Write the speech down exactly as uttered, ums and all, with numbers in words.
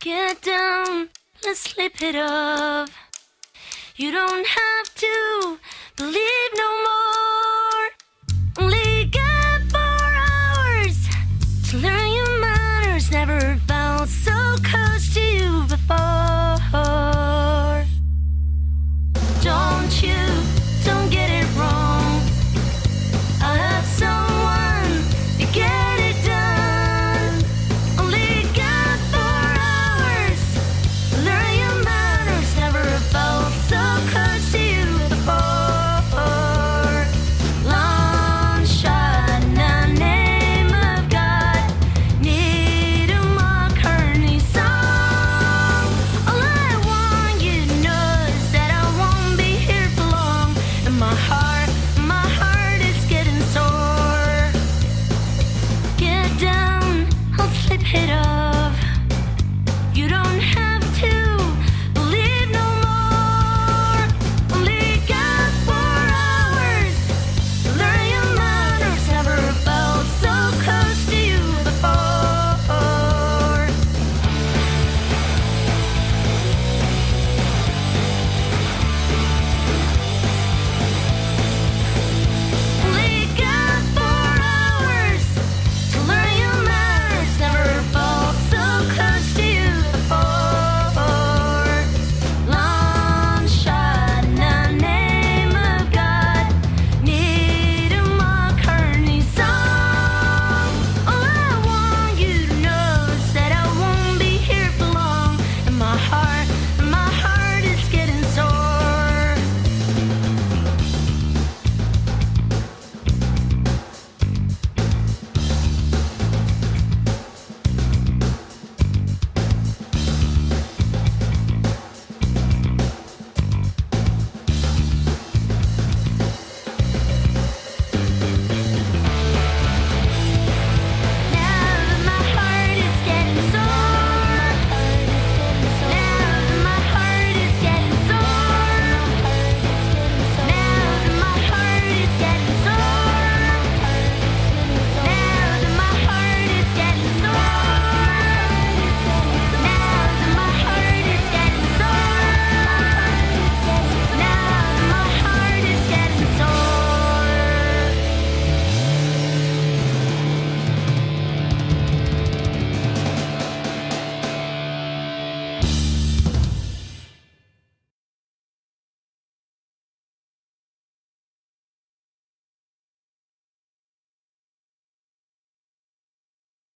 get down, let's slip it off. You don't have to believe no more. Only got four hours to learn your manners. Never felt so close to you before. Don't you, don't get it wrong. I have someone to get it done. Only got four hours to learn your manners. Never felt so close to you before. Long shot, now name of God. Need a McCartney song. All I want you to know is that I won't be here for long. And my heart